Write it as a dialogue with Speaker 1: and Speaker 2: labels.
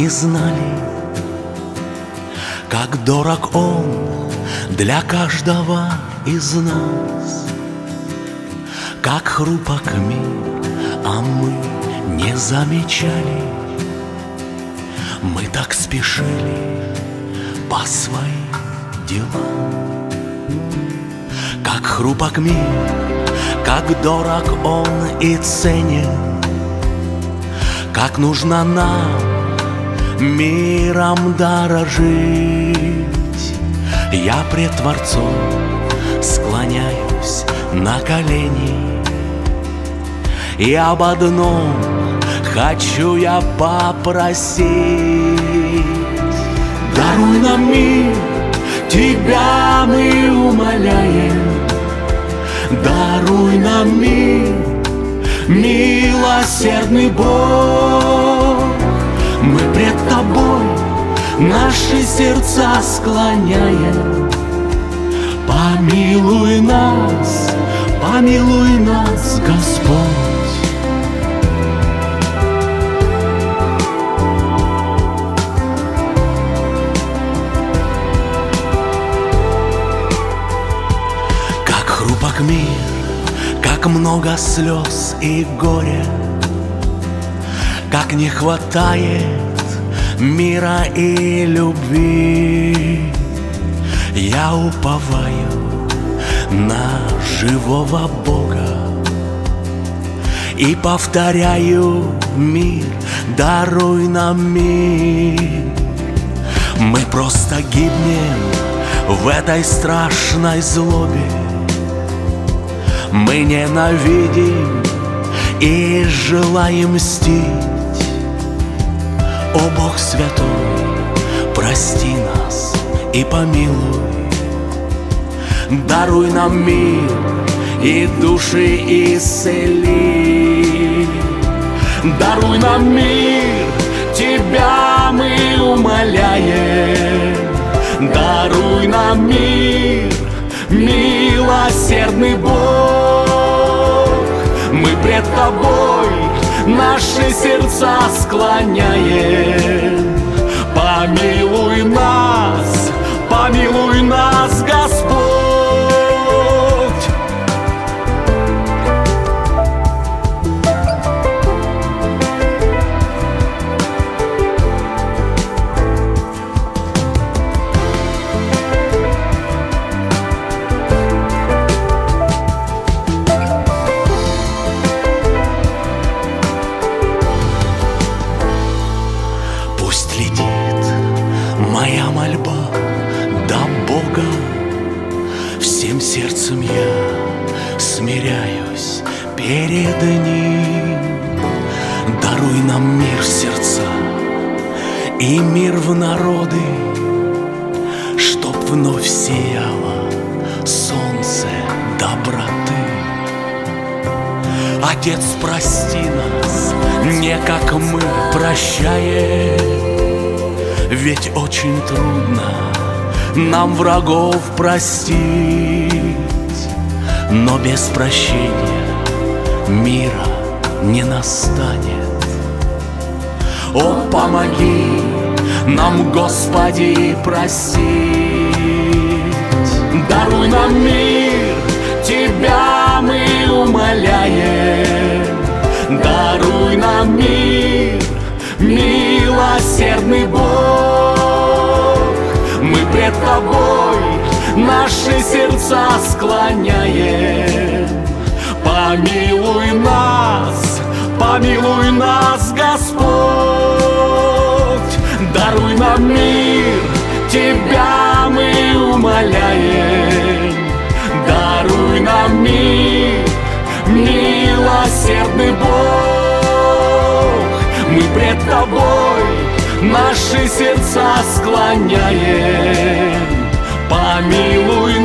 Speaker 1: не знали, как дорог Он для каждого из нас, как хрупок мир, а мы не замечали. Мы так спешили по своим делам. Как хрупок мир, как дорог он и ценен, как нужно нам миром дорожить. Я пред Творцом склоняюсь на колени, и об одном хочу я попросить. Даруй нам мир, Тебя мы умоляем. Даруй нам мир, милосердный Бог. Мы пред Тобой наши сердца склоняем. Помилуй нас, Господь. Хрупок мир, как много слез и горя, как не хватает мира и любви. Я уповаю на живого Бога и повторяю: мир, даруй нам мир. Мы просто гибнем в этой страшной злобе. Мы ненавидим и желаем мстить. О Бог святой, прости нас и помилуй. Даруй нам мир и души исцели. Даруй нам мир, Тебя мы умоляем. Даруй нам мир, милосердный Бог. Мы пред Тобой наши сердца склоняем. Помилуй нас, Господь. Моя мольба до Бога, всем сердцем я смиряюсь перед Ним. Даруй нам мир в сердца и мир в народы, чтоб вновь сияло солнце доброты. Отец, прости нас, не как мы прощаем, ведь очень трудно нам врагов простить. Но без прощения мира не настанет. О, помоги нам, Господи, простить. Даруй нам мир, Тебя мы умоляем. Даруй нам мир, милосердный Бог. Мы пред Тобой наши сердца склоняем. Помилуй нас, Господь. Даруй нам мир, Тебя мы умоляем. Даруй нам мир, милосердный Бог. Мы пред Тобой наши сердца склоняем. Помилуй